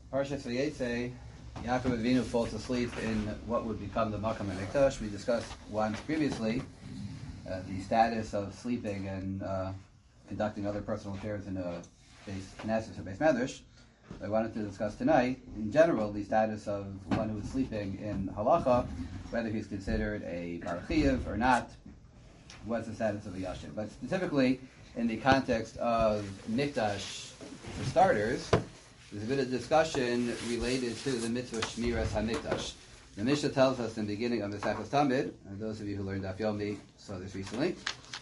Parshas Vayetze, Yaakov Avinu falls asleep in what would become the Makam HaMikdash. We discussed once previously the status of sleeping and conducting other personal affairs in a base Knesset or base Medrash. I wanted to discuss tonight, in general, the status of one who is sleeping in Halacha, whether he's considered a Bar Chiyuv or not, what's the status of a Yashin. But specifically, in the context of Mikdash, for starters, there's a bit of discussion related to the mitzvah Shmiras HaMikdash. The Mishnah tells us in the beginning of Mesechus Tamid, and those of you who learned Daf Yomi saw this recently,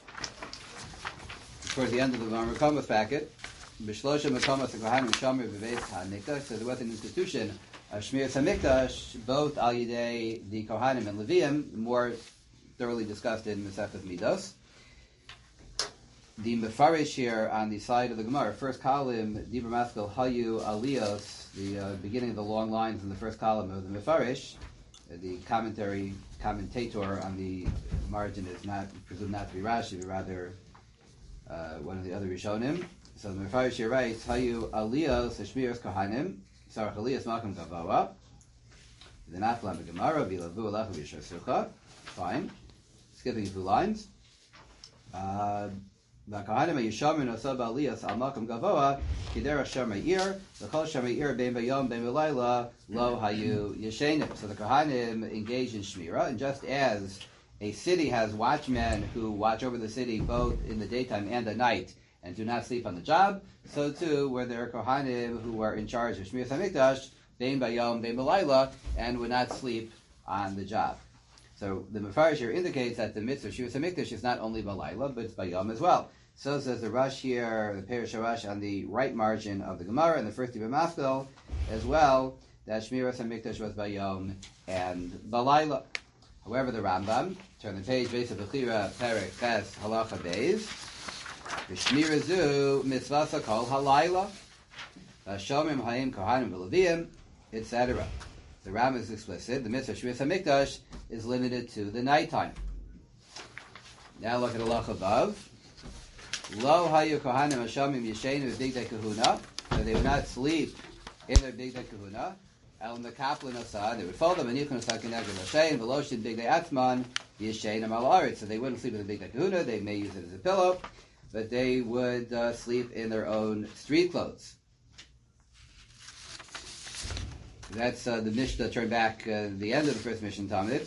towards the end of the Marmakomas packet, B'shlosha Makomas HaKohanim Shomer B'Beis HaMikdash, so there was an institution of Shmiras HaMikdash, both Al Yidei the Kohanim and Leviim, more thoroughly discussed in Mesechus Midos. The Mefarish here on the side of the Gemara, first column, Dibur Maskell Hayu Aliyos, the beginning of the long lines in the first column of the Mefarish. The commentator on the margin is not presumed not to be Rashi, but rather one of the other Rishonim. So the Mefarish here writes, Hayu Aliyos Shmiras Kohanim, Sarach Aliyos Malkam Gavawa, the Naflam Gemara, Vilavu Alachu Yishar Sucha. Fine. Skipping a few lines. The Kohanim Yishamin Osab Aliyas Al Malkam Gavoa Kidera Shameir the Chol Shameir Bein Bayom Bein Belayla Lo Hayu Yeshenim. So the Kohanim engage in Shmira, and just as a city has watchmen who watch over the city both in the daytime and at night and do not sleep on the job, so too were there Kohanim who were in charge of Shmiras HaMikdash Bein Bayom Bein Belayla and would not sleep on the job. So the Mefarish here indicates that the mitzvah Shmiras HaMikdash is not only Balayla, but it's Bayom as well. So says the Rash here, the Perish Rash on the right margin of the Gemara, and the first Dibur Maskell as well, that Shmiras HaMikdash was Bayom and Balayla. However, the Rambam, turn the page, Beis HaBechira, Perek Ches, Halacha Beis, V'Shmira Zu, Mitzvasa Kol Halayla, Shomim Hayim Kohanim V'Leviim, etc. The Rambam is explicit. The mitzvah Shmiras HaMikdash is limited to the nighttime. Now look at Halacha Vav. Lo hayu kohanim hashamim yishenu b'bigdei kahuna, so they would not sleep in their bigdei kahuna. El mekaplan asad, they would fold them and yichun asad keneged l'shein v'loshin bigdei atzman yishenu al aretz. So they wouldn't sleep in the bigdei kahuna. They may use it as a pillow, but they would sleep in their own street clothes. That's the Mishnah. Turn back the end of the first Mishnah Talmud,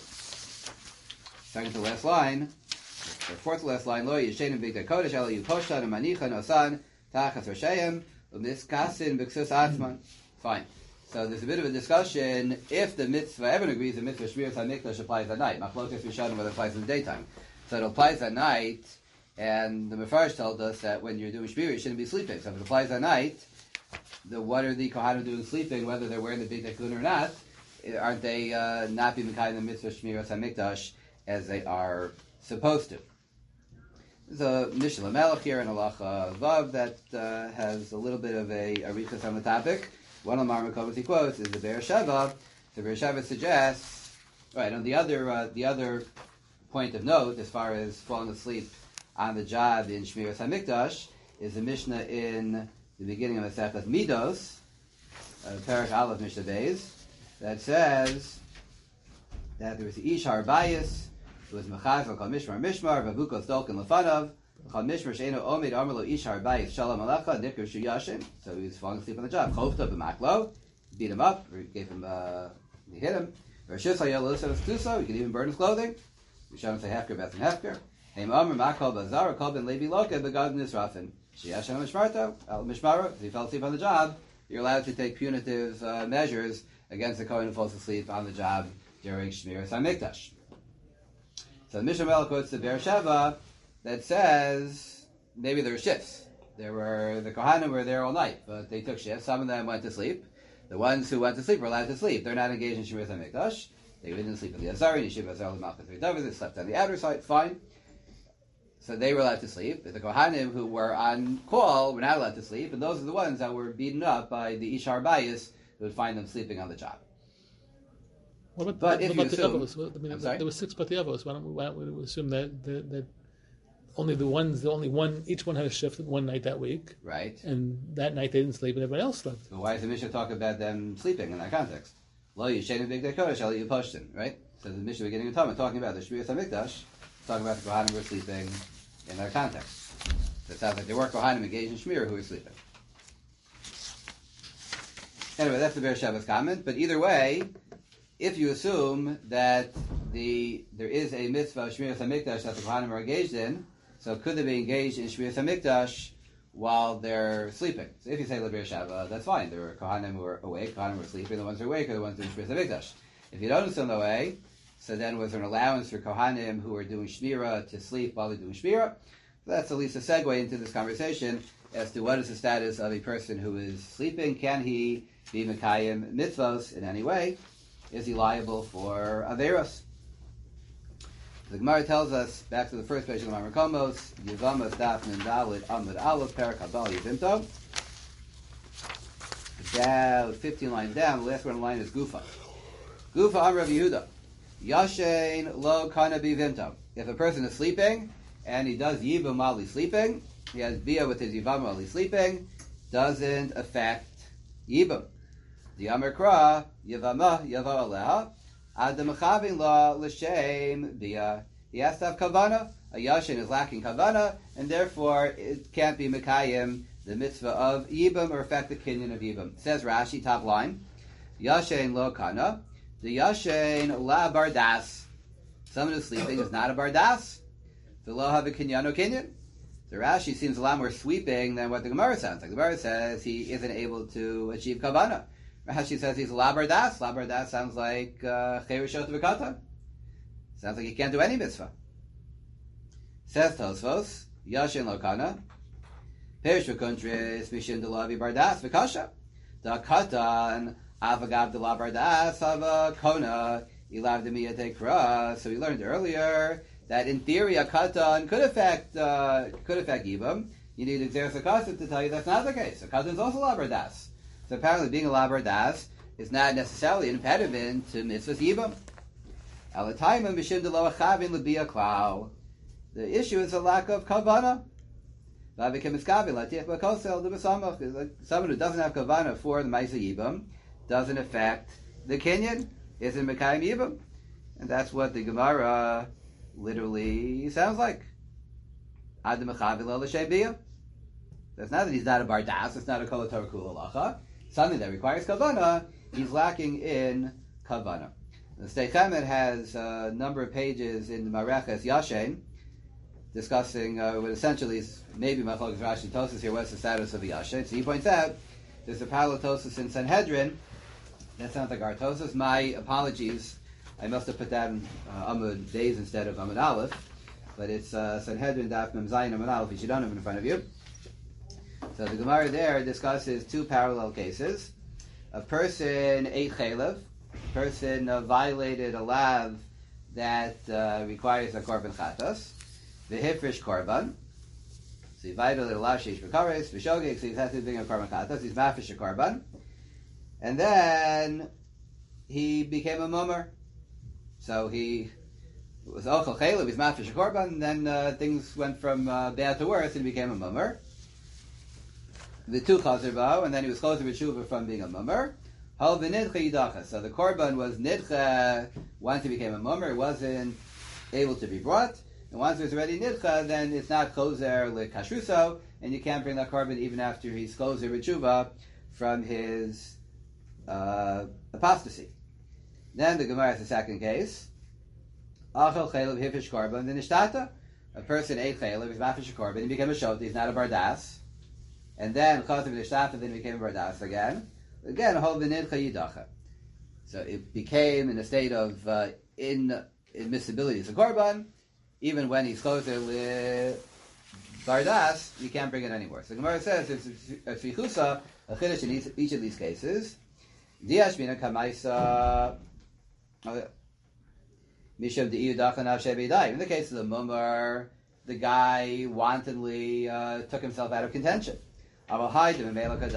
second to last line. The fourth last line, Lo Yishenim Bigdei Kodesh, Ela Yukoshan Manichan Osan Tachas Rosheim Umiskasin B'Ksus Atzman. Fine. So there's a bit of a discussion if the mitzvah, everyone agrees the mitzvah Shmiras HaMikdash applies at night. Machlokas Rishonim whether it applies in the daytime. So it applies at night, and the Mefarish told us that when you're doing Shmira, you shouldn't be sleeping. So if it applies at night, what are the Kohanim doing sleeping, whether they're wearing the Bigdei Kahuna or not? Aren't they not being kind of the mitzvah Shmiras HaMikdash as they are supposed to? There's a Mishnah Melech here in Halacha Vav that has a little bit of a arichas on the topic. One of the Marmakomas he quotes is the Be'er Sheva. The Be'er Sheva suggests, right, and the other point of note as far as falling asleep on the job in Shmiras HaMikdash is the Mishnah in the beginning of Mesechus Midos, Perek Aleph Mishnah Beis, that says that there was the Ish Harbayis. It was Mechazel Kol Mishmar Vavukos Dolkin Lefanav Kol Mishmar Sheino Omid Amrlo Ishar Bayis Shalom Alecha Nikr Shuyashim. So he was falling asleep on the job. Chofta b'maklo, beat him up, gave him, he hit him. Rishus Hayel Lisas Tuso, he could even burn his clothing. We showed him say Hefker Beth and Hefker. Heim Amr Makol Bazar Kol Ben Levi Loka Begad Nisrafin Shuyashim Mishmarto El Mishmaro. If he fell asleep on the job, you're allowed to take punitive measures against the Kohen who falls asleep on the job during Shmiras HaMikdash. So the Mishnah Melech quotes the Be'er Sheva that says maybe there were shifts. The Kohanim were there all night, but they took shifts. Some of them went to sleep. The ones who went to sleep were allowed to sleep. They're not engaged in Shmiras HaMikdash. They didn't sleep in the Azari, Yeshiva Azar L'Malchus V'David. They slept on the outer side. Fine. So they were allowed to sleep. The Kohanim who were on call were not allowed to sleep, and those are the ones that were beaten up by the Ishar Bayis who would find them sleeping on the job. What about but the if you assume, Avos? I mean, there were 6 Bati Avos. Why don't we assume that each one had a shift one night that week, right? and that night they didn't sleep, and everybody else slept. So why does the Mishnah talk about them sleeping in that context? Lo yishen b'gdei kodesh el yuposhtin, right? So the Mishnah beginning of Talmud talking about the Shmiras Hamikdash, talking about the Kohanim who were sleeping in that context. So it sounds like there were Kohanim engaged in Shmira who were sleeping. Anyway, that's the Be'er Shabbos comment. But either way, if you assume that there is a mitzvah of Shmiras Hamikdash that the Kohanim are engaged in, so could they be engaged in Shmiras Hamikdash while they're sleeping? So if you say Be'er Shabbos, that's fine. There were Kohanim who were awake, Kohanim who were sleeping. The ones who are awake are the ones doing Shmiras Hamikdash. If you don't assume that way, so then was there an allowance for Kohanim who are doing Shmira to sleep while they're doing Shmira? So that's at least a segue into this conversation as to what is the status of a person who is sleeping. Can he be Mekayim mitzvos in any way? Is he liable for Averos? The Gemara tells us, back to the first page of the Mamar Komos, Yevamos Daf Nun Dalet Amud Aleph Perak Habal Yevimto. About 15 lines down, the last one in the line is Gufa. Gufa Amr of Yehuda. Yashen lo kana bivimto. If a person is sleeping and he does yibum while he's sleeping, he has bia with his yivam while he's sleeping, doesn't affect yibum. The Amr Kra yivama yava aleha adam chavin la l'shem bia. He has to have kavana. A yashen is lacking kavana, and therefore it can't be mekayim the mitzvah of yibum or affect the kinyan of yibum. Says Rashi, top line, yashen lo kana. The yashen la bardas. Someone who's sleeping is not a bardas. The lo have a kinyan or kinyan. The Rashi seems a lot more sweeping than what the Gemara sounds like. The Gemara says he isn't able to achieve kavana. Rashi says he's la bardas. La bardas sounds like cheirishot v'katan. Sounds like he can't do any mitzvah. Says Tosfos, yashen lo kana. Perish v'kuntris mishin de la bardas v'kasha. The katan Avagav de la bardas hava kona ilav de miyate kra. So we learned earlier that in theory a katan could affect yibam. You need exeris akasif to tell you that's not the case. A katan is also la bardas. So apparently being a la bardas is not necessarily an impediment to mitzvahs yibam. Alataimim b'shin de lo achavin lebia klau. The issue is a lack of kavana. Someone who doesn't have kavana for the ma'isa yibam doesn't affect the kinyan, isn't Mekayim Yibam. And that's what the Gemara literally sounds like. Adam Mechavi Lo L'Shem Biyah. That's not that he's not a bardas, it's not a kol Torah kula halacha. Something that requires kavana, he's lacking in kavana. The Sdei Chemed has a number of pages in the Mareches Yashen discussing what essentially is maybe Machlokes Rashi Tosas here, what's the status of the Yashen. So he points out there's a parallel Tosas in Sanhedrin. That sounds like our Tosas. My apologies. I must have put that in Amud Days instead of Amud Aleph. But it's Sanhedrin Daf Mem Zayin Amud Aleph. You should don't have it in front of you. So the Gemara there discusses two parallel cases. A person ate chaylev. A person violated a lav that requires a korban chatos. The hifrish korban. So he violated a lav sheish b'kares. V'shogeg. So he's had to bring a korban chatos. He's mafish a korban. And then he became a mummer. So he was ochel chaylev, he's mafish a korban, and then things went from bad to worse, and he became a mummer. The two chazer bo, and then he was chazer b'tshuva from being a mummer. Hal v'nidcha yidacha. So the korban was nidcha once he became a mummer, it wasn't able to be brought. And once it was already nidcha, then it's not chazer l'kashruso, and you can't bring that korban even after he's chazer b'tshuva from his apostasy. Then the Gemara has a second case. Achel chaylev hifish korban v'nishtata. A person ate chaylev, he's mafish korban, he became a shot, he's not a bardas. And then chazav v'nishtata, then he became a bardas again. Again, a whole v'nidcha yidacha. So it became in a state of inadmissibility as a korban. Even when he's chazav with bardas, you can't bring it anymore. So the Gemara says it's a fichusa, a chiddush in each of these cases. Diashmina kamaisa misham de'iyudachanav shebidai. In the case of the mummer, the guy wantonly took himself out of contention. But in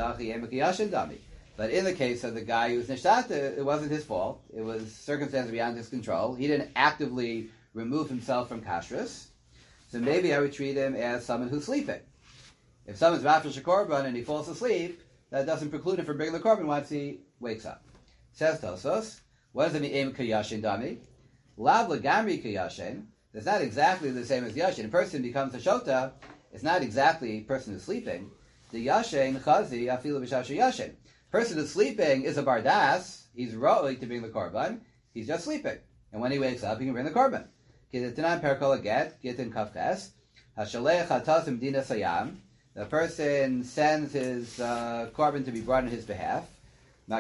the case of the guy who was nishtata, it wasn't his fault. It was circumstances beyond his control. He didn't actively remove himself from kashrus. so maybe I would treat him as someone who's sleeping. If someone's mafresh a korban and he falls asleep, that doesn't preclude him from bringing the korban once he wakes up. Says Tosos, what does it mean, Eim Kiyashin Dami? Lav Lagamri Kiyashin, that's not exactly the same as Yashin. A person becomes a Shota, it's not exactly a person who's sleeping. The Yashin, Chazi, Afilu B'Shasha Yashin. Person who's sleeping is a Bardas, he's roi to bring the korban, he's just sleeping. And when he wakes up, he can bring the korban. Kidetanan Perkola Get, Gitin Kafkas, Hashalech Hatasim Dina Sayam, the person sends his korban to be brought on his behalf. So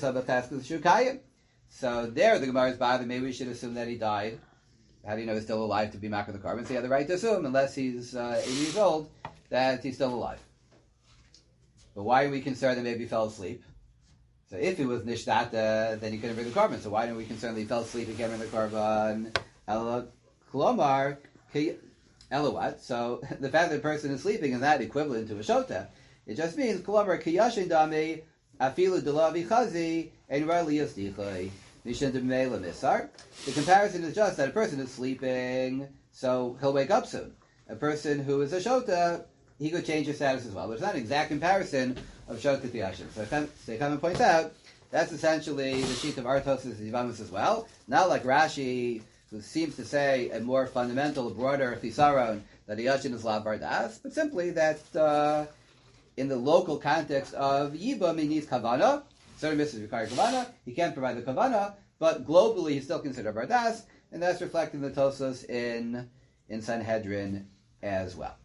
there the Gemara is bothered. Maybe we should assume that he died. How do you know he's still alive to be makar the korban? So you have the right to assume, unless he's 80 years old, that he's still alive. But why are we concerned that maybe he fell asleep? So if he was nishtata, then he couldn't bring the korban. So why are we concerned that he fell asleep and can't bring the korban? Kolomar, Elawat. So the fact that the person is sleeping is not equivalent to a shota. It just means Kolomar kiyashin dami afilu delavi chazi and rali yasdichai mishan demela misar. The comparison is just that a person is sleeping, so he'll wake up soon. A person who is a shota, he could change his status as well. But it's not an exact comparison of shota to yashin. So Seikaman points out that's essentially the sheet of Artos and Zivamus as well. Not like Rashi, who seems to say a more fundamental, broader chisaron that a yashin is la bardas, but simply that in the local context of yibum, he needs kavana. Certain mitzvahs require kavana. He can't provide the kavana, but globally he's still considered bardas, and that's reflected in the Tosos in Sanhedrin as well.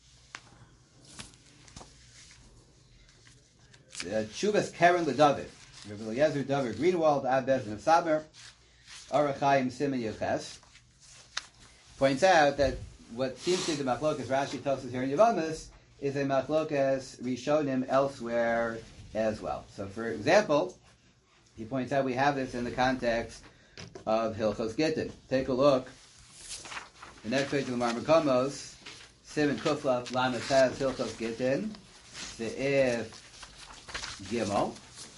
Shuvas Karen LeDavid, Rabbi Eliezer David Greenwald, Abez and Saber, Arachayim Simon Yoches, points out that what seems to be the machlokas Rashi Tosos here in Yavamas is a machlokas Rishonim elsewhere as well. So, for example, he points out we have this in the context of Hilchos Gittin. Take a look. The next page of the Marmakomos, Simon Kuflaf Lamet has Hilchos Gittin, the If Gimel.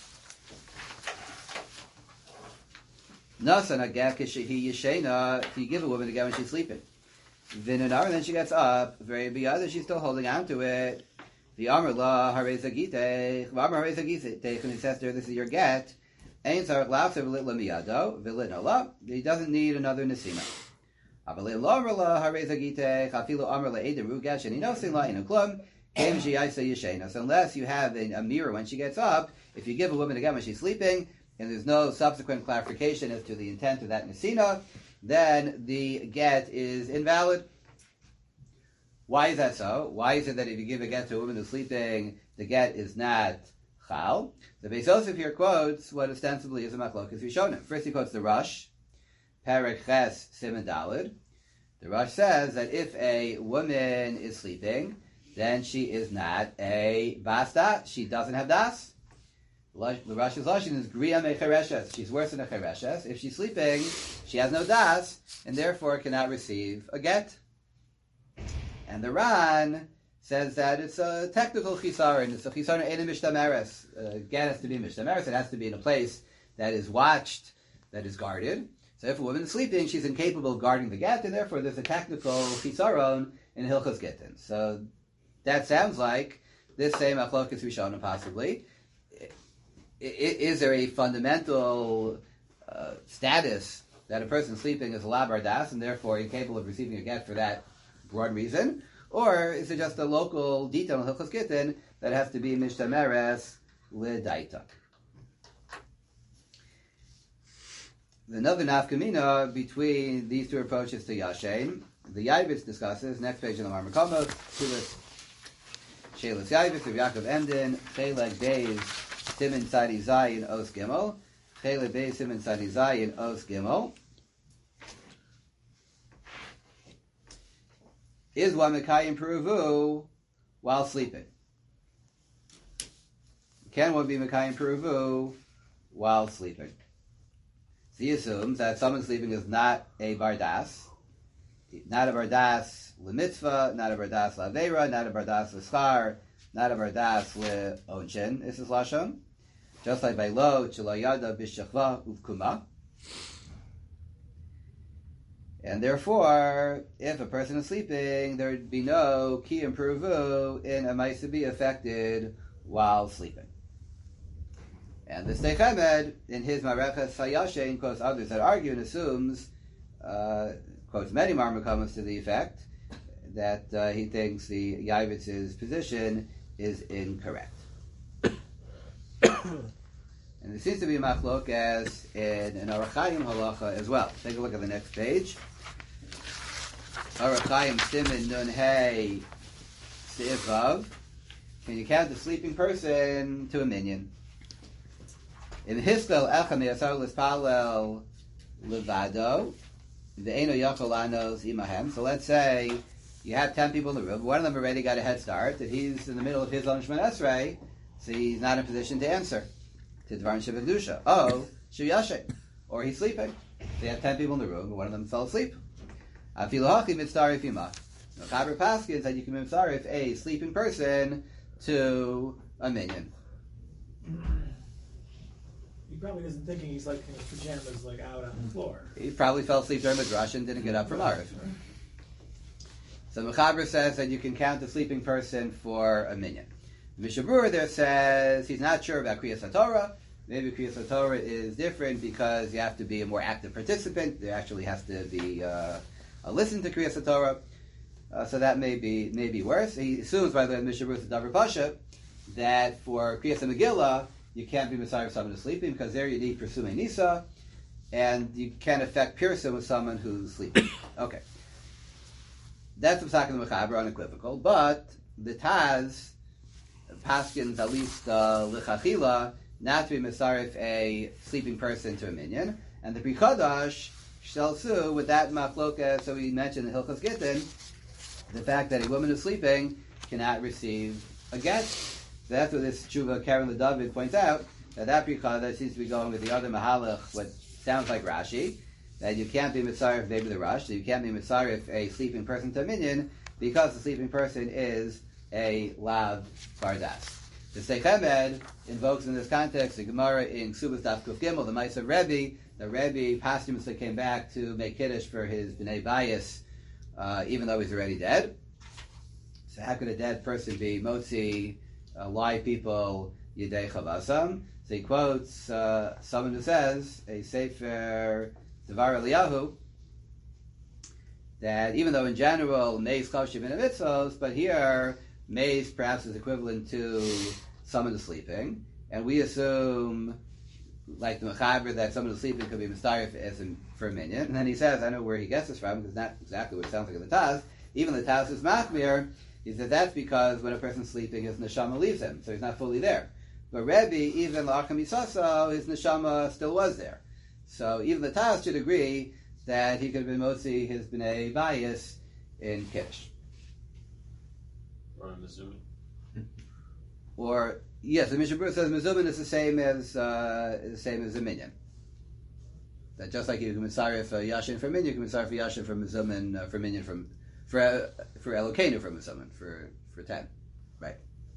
Nasan agav kishehi yeshena. If you give a woman a get when she's sleeping, v'nenar, and then she gets up. Very biyad, she's still holding on to it. The amar la harei zagitei. V'amar harei zagitei. And he says to her, "This is your get." Ein tzarich la'afser v'lit lamiyado v'lit nola. He doesn't need another nesina. Avalei lo amar la harei zagitei. Chafilu amar la eder rugash and inosin la inu klum. Came she yisa yeshena. So unless you have a mirror when she gets up, if you give a woman a get when she's sleeping, and there's no subsequent clarification as to the intent of that nesina, then the get is invalid. Why is that so? Why is it that if you give a get to a woman who's sleeping, the get is not chal? The Beis Yosef here quotes what ostensibly is a machlokas Rishonim. First he quotes the Rosh, Perek Ches Siman Daled. The Rosh says that if a woman is sleeping, then she is not a basta. She doesn't have das. The Rosh's lashon is griya mechereshes. She's worse than a chereshes. If she's sleeping, she has no das, and therefore cannot receive a get. And the Ran says that it's a technical chisaron. It's a chisaron ein mishtameres. Get has to be mishtameres. It has to be in a place that is watched, that is guarded. So if a woman is sleeping, she's incapable of guarding the get, and therefore there's a technical chisaron in Hilchos Gittin. So that sounds like this same achlokas rishonim possibly. Is there a fundamental status that a person sleeping is a labar das and therefore incapable of receiving a get for that broad reason? Or is it just a local detail in Hilchos Gittin that has to be mishtameres l'daita? Another nafkamina between these two approaches to Yashin, the Yavitz discusses, next page in the Marmakomos, Shelas Yavitz of Yaakov Emden, Chelek Beis, Siman Sadi Zayin Os Gimel. Chelek Beis Siman Sadi Zayin Os Gimel. Is one Mekayim Peruvu while sleeping? Can one be Mekayim Peruvu while sleeping? So he assumes that someone sleeping is not a bardas, not a bardas l'mitzvah, not a bardas l'avera, not a bardas l'schar, not a bardas l'onchin. This is lashon. Just like by lo, chelo yada b'shachva uvkuma. And the And therefore, if a person is sleeping, there would be no kiyum peruvu in a ma'ase to be affected while sleeping. And the Steich Emed, in his Mareches Hayashin, quotes others that argue and assumes, quotes many marmakamas to the effect that he thinks the Yaivitz's position is incorrect. And there seems to be a machlok as in an Orach Chaim halacha as well. Take a look at the next page. Orach Chaim Siman Nun Hey Seif Vav. Can you count the sleeping person to a minion? In Hispel Echam Yasar Lispalel Levado, the Eno Yachol Anos Imahem. So let's say you have 10 people in the room. One of them already got a head start. That he's in the middle of his own Shemon Esrei, so he's not in a position to answer to Dvarim Shebedusha. Oh, Shuyashe, or he's sleeping. They have 10 people in the room, and one of them fell asleep. Afilahachi mitzarif ima. Chaber Paskin said you can mitzarif a sleeping person to a minion. He probably isn't thinking he's like in his pajamas, like out on the floor. He probably fell asleep during Midrash and didn't get up from Arif. So Mechaber says that you can count the sleeping person for a minion. Mishabur there says he's not sure about Kriyas HaTorah. Maybe Kriyas HaTorah is different because you have to be a more active participant. There actually has to be a listen to Kriyas HaTorah. So that may be worse. He assumes, by the way, Mishabur Davar Pasha, that for Kriyas HaMegillah, you can't be Messiah of someone who's sleeping because there you need Pursume Nisa, and you can't affect Pirsa with someone who's sleeping. Okay. That's the Psak of the Mechaber, unequivocal, but the Taz Paskins, at least L'chachila, not to be Mesarif a sleeping person to a minion, and the Pri Chadash Shelsu, with that Machloka, so we mentioned in Hilchos Gittin, the fact that a woman who's sleeping cannot receive a get. So that's what this Tshuva Karen LeDavid points out, that Pri Chadash seems to be going with the other Mahalach, what sounds like Rashi, that you can't be Mitzaref maybe the Rush, so you can't be Mitzaref a sleeping person to a minion, because the sleeping person is a Lav Bardas. The Steich Emed invokes in this context the Gemara in Ksubas Daf Kuf Gimel, the Maisa Rebbe. The Rebbe posthumously came back to make Kiddush for his Bnei Bayis, even though he's already dead. So how could a dead person be Motzi, live people, Yidei Chavasam? So he quotes someone who says, a Sefer Devar Eliyahu, that even though in general Meis Chavshiv in mitzvos, but here Meis perhaps is equivalent to someone who's sleeping, and we assume, like the Mechaber, that someone who's sleeping could be Mistarif as for a minion. And then he says, I know where he gets this from, because it's not exactly what it sounds like in the Taz. Even the Taz is Machmir. He said that's because when a person's sleeping, his neshama leaves him, so he's not fully there. But Rebbe, even L'Acham Yisaso, his neshama still was there. So even the Taz should agree that he could have been Motzi his Bnei Bayis in Kiddush. Or Mizumin. Or yes, the Mishabur says Mizumin is the same as a minion. That just like you can Mitzaref for Yashin for minion, you can Mitzaref for Yashin for Mizumin for minion for Elokeinu for Mizumin for 10, right?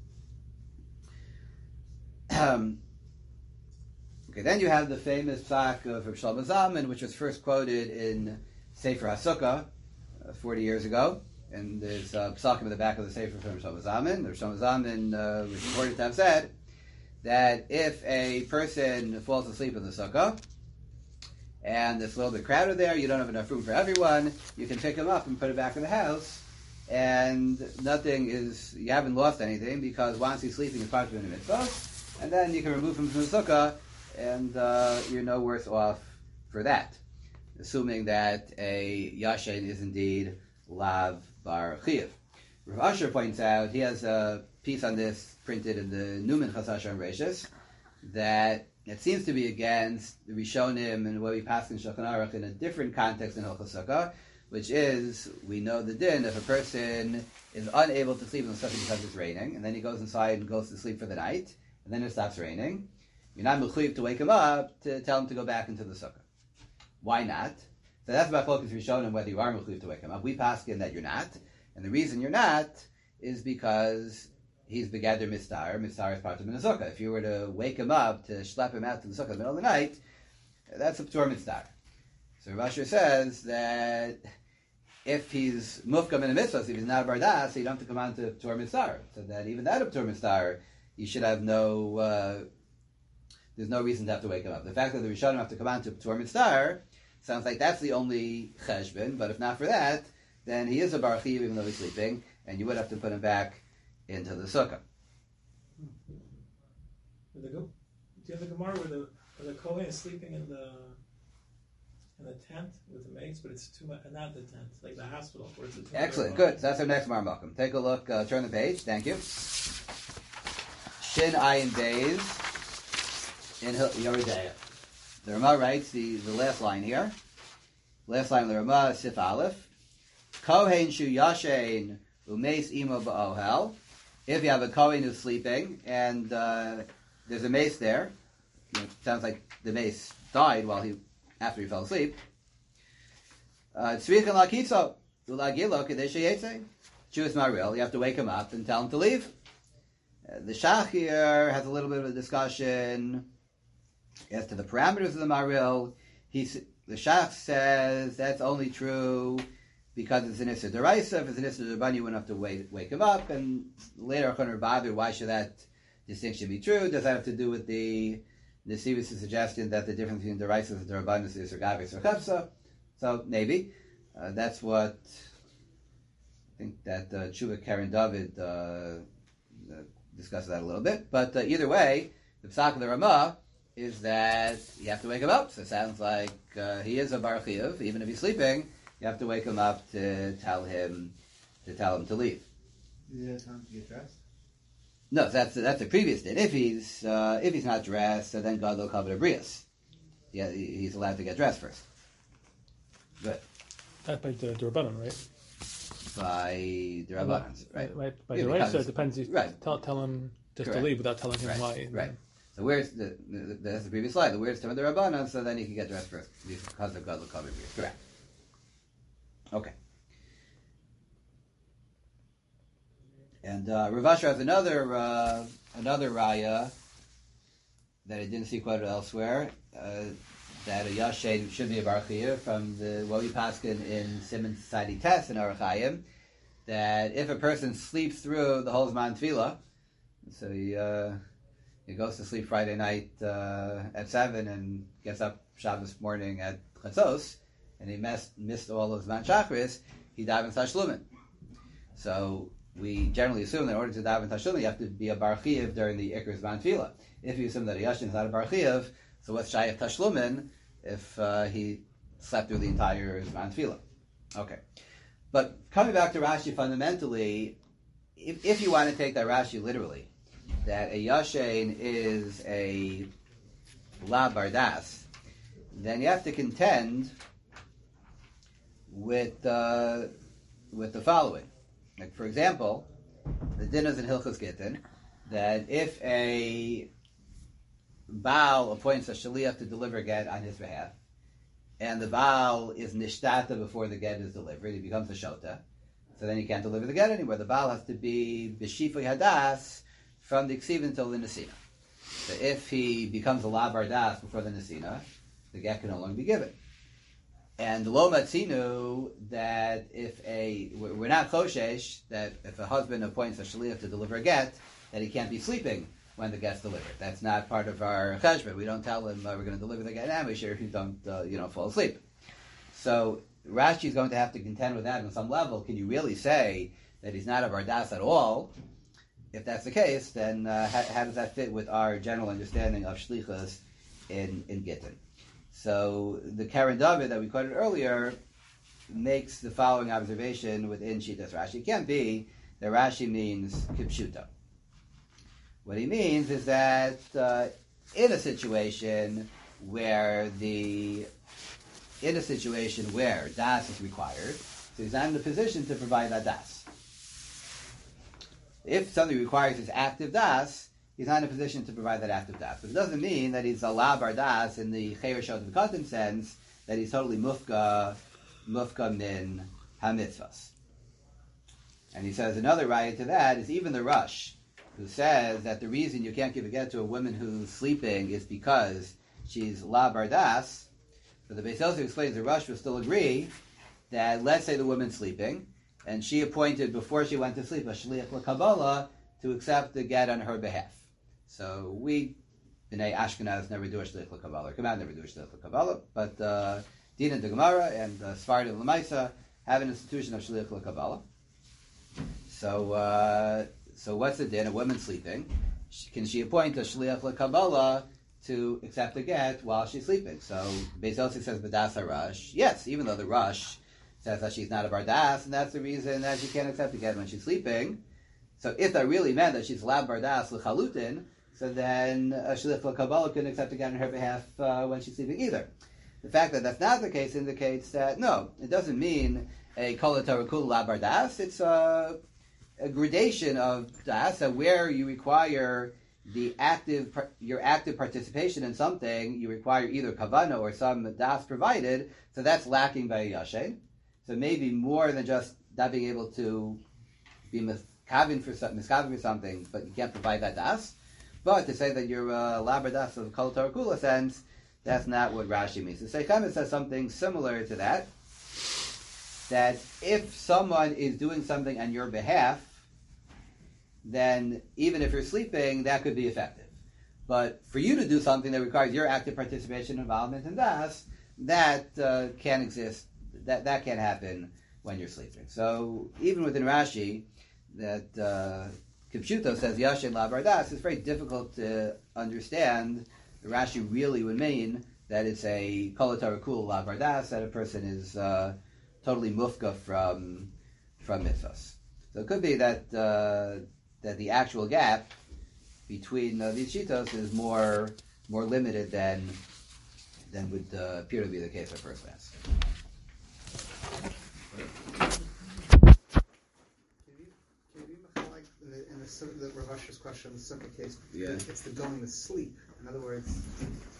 Okay, then you have the famous psak of Rav Shlomo Zalman, which was first quoted in Sefer HaSukkah 40 years ago. And there's a psakim in the back of the Sefer from Rav Shlomo Zalman. Rav Shlomo Zalman was reported to have said that if a person falls asleep in the sukkah, and it's a little bit crowded there, you don't have enough room for everyone, you can pick him up and put it back in the house, and you haven't lost anything, because once he's sleeping, it's part of the mitzvah, and then you can remove him from the sukkah, and you're no worse off for that, assuming that a yashen is indeed lav bar chiyuv. Rav Asher points out, he has a piece on this printed in the Newman Chasasha and Reishis, that it seems to be against the Rishonim and what we pass in Shulchan Aruch in a different context in Hilchos Sukkah, which is, we know the din, if a person is unable to sleep in the sukkah because it's raining, and then he goes inside and goes to sleep for the night, and then it stops raining, you're not mechuyev to wake him up to tell him to go back into the sukkah. Why not? So that's about focus Rishonim, whether you are mechuyev to wake him up. We pass in that you're not, and the reason you're not is because he's begader mistar. Mistar is part of the sukkah. If you were to wake him up to schlep him out to the sukkah in the middle of the night, that's a p'tur mistar. So Rav Asher says that if he's mufkam in a mitzvah, so if he's not a bardas, so you don't have to come on to Ptur Mitzvah. So that even that Ptur Mitzvah, you should have no, there's no reason to have to wake him up. The fact that the Rishonim have to come on to Ptur Mitzvah sounds like that's the only cheshbon, but if not for that, then he is a bar chiyuv even though he's sleeping, and you would have to put him back into the sukkah. Do you have the Gemara where the Kohen is sleeping in the tent with the maids, but it's too much, not the tent, like the hospital where it's a tent. Excellent, good. So that's our next Gemara Malcolm. Take a look, turn the page, thank you. Shin Ayin Beis in Yoredeya. The Ramah writes the last line here. Last line of the Ramah, Sif Aleph. Kohen Shu Yashen Umeis Imo Ba'ohel. If you have a Kohen who's sleeping and there's a mace there, it sounds like the mace died after he fell asleep. Tzrichin Lakitzo Ulagilo Kadesh Yetze. Jewish Maril, you have to wake him up and tell him to leave. The Shach here has a little bit of a discussion as to the parameters of the Maril. The Shach says that's only true because it's an Issa Deraisa. If it's an Issa Derban, you wouldn't have to wake him up. And later, Achon Rabbi, why should that distinction be true? Does that have to do with the Sivus' suggestion that the difference between Deraisa and Derban is Issa Gavis or Chepsa? So maybe. That's what I think that Tshuva Karen David discusses that a little bit. But either way, the Psak of the Ramah is that you have to wake him up. So it sounds like he is a bar chiyuv, even if he's sleeping. You have to wake him up to tell him to leave. Does he have time to get dressed? No, that's the previous din. If he's not dressed, so then God will cover the brias. Yeah, he's allowed to get dressed first. Good. That by the Rabbanon, right? By the Rabbanans, right? Right. By Yeah, the right, so it depends. Right. Tell him just Correct. to leave without telling him Right. why. Right. So where's that's the previous slide. The where's time of the Rabbanan, so then he can get dressed first because of God will cover brias. Correct. Okay. And Rav Asher has another raya that I didn't see quoted elsewhere, that a Yashen should be a bar chiyuv from the what we paskin in Siman Society Test in Orach Chaim, that if a person sleeps through the whole Zman Tefillah, so he goes to sleep Friday night at 7 and gets up Shabbos morning at Chatzos, and he missed all of Zman Shachris, he davens Tashlumin. So we generally assume that in order to daven Tashlumin, you have to be a bar chiyuv during the Iker Zman Tefillah. If you assume that a Yashin is not a bar chiyuv, so what's Shayach Tashlumin if he slept through the entire Zman Tefillah? Okay. But coming back to Rashi fundamentally, if you want to take that Rashi literally, that a Yashin is a La Bardas, then you have to contend with the following. Like, for example, the din is in Hilchos Gittin, that if a Baal appoints a Shaliach to deliver a get on his behalf, and the Baal is nishtata before the get is delivered, he becomes a Shota, so then he can't deliver the get anymore. The Baal has to be B'shifo Hadas from the Ksiv until the Nesina. So if he becomes a La Bardas before the Nesina, the get can no longer be given. And Lo Matzinu, that we're not choshesh, that if a husband appoints a shaliach to deliver a get, that he can't be sleeping when the get's delivered. That's not part of our cheshbon. We don't tell him we're going to deliver the get now, we sure you don't fall asleep. So Rashi is going to have to contend with that on some level. Can you really say that he's not a bardas at all? If that's the case, then how does that fit with our general understanding of shlichus in Gittin? So the Karen David that we quoted earlier makes the following observation within Shitas Rashi. It can't be that Rashi means kipshuta. What he means is that in a situation where das is required, so he's not in a position to provide that das. If something requires his active das, he's not in a position to provide that active das. But it doesn't mean that he's a la bardas in the Cheir Shot V'Katan sense, that he's totally mufka min ha-mitzvahs. And he says another raya to that is even the Rush, who says that the reason you can't give a get to a woman who's sleeping is because she's la bardas. But the Beis Yosef explains the Rosh will still agree that, let's say the woman's sleeping, and she appointed before she went to sleep a shliach l'kabbalah to accept the get on her behalf. So we, B'nai Ashkenaz, never do a shliach l'kabbalah. Come out, never do a shliach l'kabbalah. But Din and the Gemara and Sfardim L'maisa have an institution of shliach l'kabbalah. So what's the din? A woman sleeping, can she appoint a shliach l'kabbalah to accept the get while she's sleeping? So Beis Yosef says b'das harash. Yes, even though the Rush says that she's not a bardas, and that's the reason that she can't accept the get when she's sleeping. So if that really meant that she's allowed bardas l'chalutin, so then a shliach l'kabbalah couldn't accept the get on her behalf when she's sleeping either. The fact that that's not the case indicates that no, it doesn't mean a kol tarakul la bardas. It's a gradation of dasa where you require your active participation in something. You require either kavana or some das provided. So that's lacking by yashen. So maybe more than just not being able to be miskavin for something, but you can't provide that das. But to say that you're labar das of kol tarakula sense, that's not what Rashi means. The Seichem says something similar to that. That if someone is doing something on your behalf, then even if you're sleeping, that could be effective. But for you to do something that requires your active participation and involvement in das, that can't exist. That can't happen when you're sleeping. So even within Rashi, that Kipshuto says Yashin La Bardas, it's very difficult to understand. The Rashi really would mean that it's a Kol Tarakul La Bardas, that a person is totally mufka from mitzvahs. So it could be that the actual gap between these shitos is more limited than would appear to be the case at first glance. In the Rav Asher's question, the simple case, Yeah. it's the going to sleep. In other words,